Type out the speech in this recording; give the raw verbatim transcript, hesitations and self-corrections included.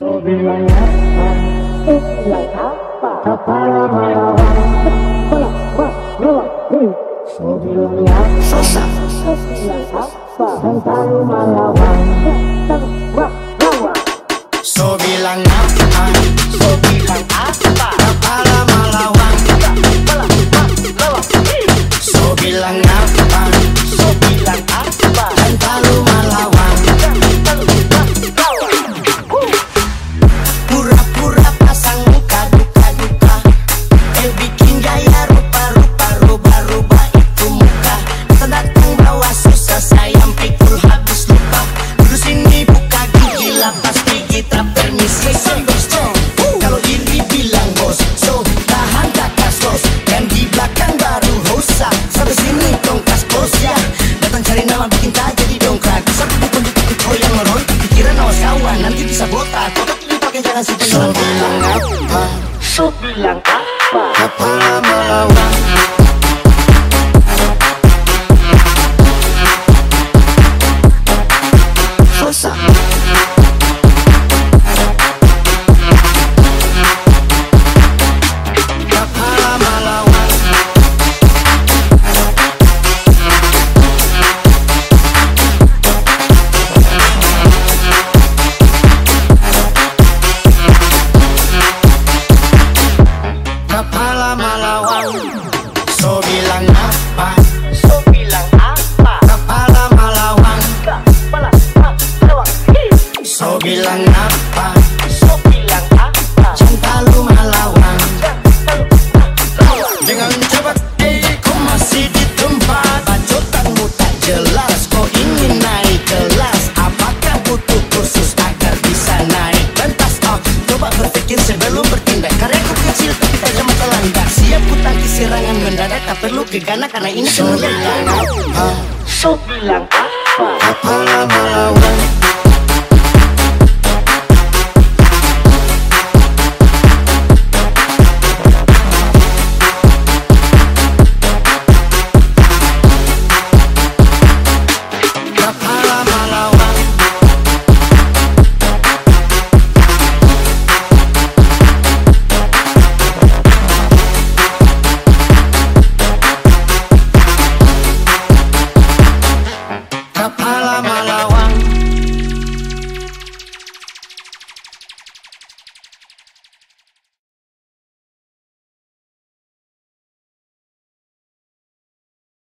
bilang apa? So bilang apa? Kepala melawan kepala melawan. So bilang apa? So bilang apa? Tentang melawan tentang melawan. So bilang apa? So bilang apa? Kepala melawan Kepala melawan. So bilang apa? So bilang apa? Dan lalu melawan. Pura-pura pasang muka duka-duka, eh bikin gaya rupa-rupa, rubah-rubah itu muka. Datang bawa susah sayang pikul habis lupa. Terus ini buka gigi lapas gigi tak permisi. Kalau diri bilang bos, so tahan takas los. Dan di belakang baru hosa. Sampai sini tongkas bos ya. Datang cari nama bikin tak jadi dongkrak. Satu pun dikit koyang ngeroy. Pikiran awas kawan nanti bisa botak. Kotak ini pakai jangan si So bilang apa? So bilang apa? Kepala melawan. Susah. Kepala melawan. Kepala melawan. So bilang apa? So bilang apa? Kepala melawan. Kepala melawan. So bilang apa? So bilang apa? Cinta lu melawan. Jangan coba eh kau masih di tempat. Bacotanmu tak jelas. Kau ingin naik kelas. Apakah butuh kursus agar bisa naik pentas? Oh, coba berpikir sebelum bertindak. Karyaku kecil tapi tajam mata landak. Siap ku tangkis serangan mendadak. Tak perlu gegana karena ini So bilang apa? So bilang apa? kepala melawan.